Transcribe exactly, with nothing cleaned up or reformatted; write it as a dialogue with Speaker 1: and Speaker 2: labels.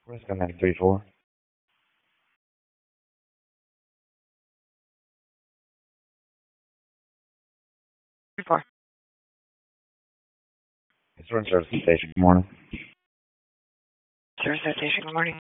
Speaker 1: Fresco nine three four.
Speaker 2: Four.
Speaker 1: It's Run Service Station. Good morning.
Speaker 2: Service station, good morning.